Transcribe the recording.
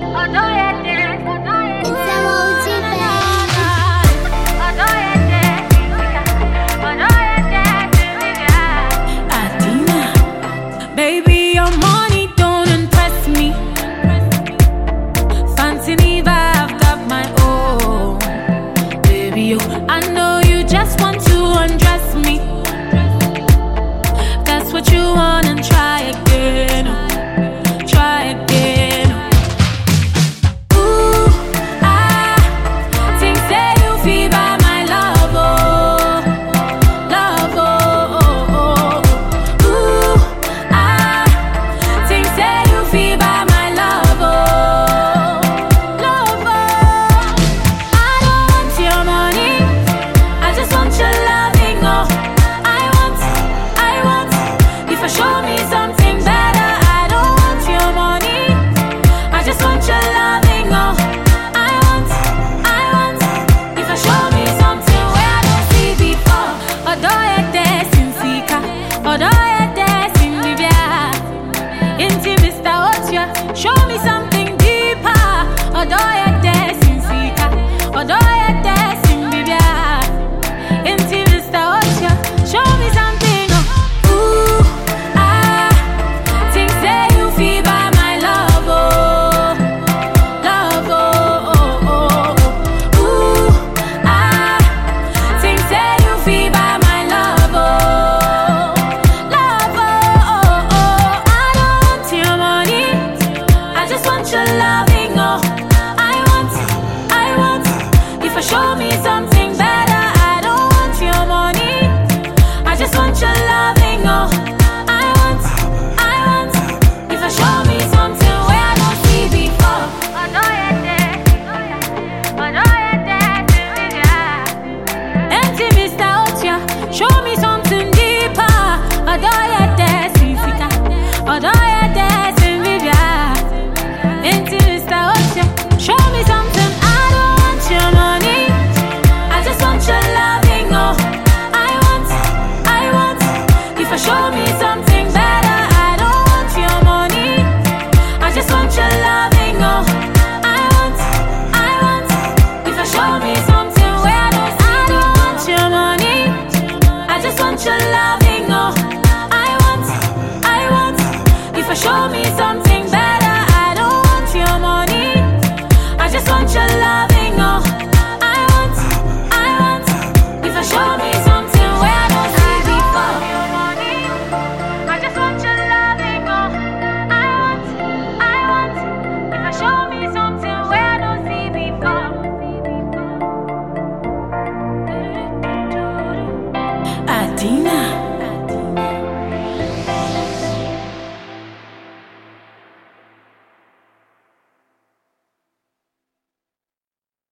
Baby, your money don't impress me. Fancy Neva, I've got my own. Baby, I know you just want to undress me. That's what you want, and try again. Try again. Ooh, think say you feel by my love, oh, love, oh. Ooh, think say you feel by my love, oh, love, oh. I don't want your money, I just want your loving, oh. I want, if I show me something better. I don't want your money, I just want your loving, oh. I want, if I show me something where I don't see before. Although you're there, Sinfika, although you're there, Sinvivia, Inti Mr. Otia, show me something deeper. Although you're there, Sinfika, although you're there, Sinvivia, Inti Mr. Otia, show me something, oh. Ooh, think say you feel by my love, oh, love, oh. Ooh, think say you feel by my love, oh, love, oh. I don't want your money, I just want your loving, oh. I want, if I show me something better. I don't want your money, I just want your loving, oh. I want, if I show me something where I don't see before. Empty Mr. Otia, show me something deeper. Although you're there, Sinfika, although you're there, Sinvivia, Empty Mr. Otia, show me something. I don't want your money, I just want your loving, oh. I want, if I show me something better. I don't want your money, I just want your loving, oh. I want, if I show me something where I don't want your money, I just want your loving, oh. I want, if I show me something better. I don't want your money, I just want your loving, oh. I want, if I show me something where I don't see before. I just want your loving, oh. I want, if I show me something where I don't see before. Adina.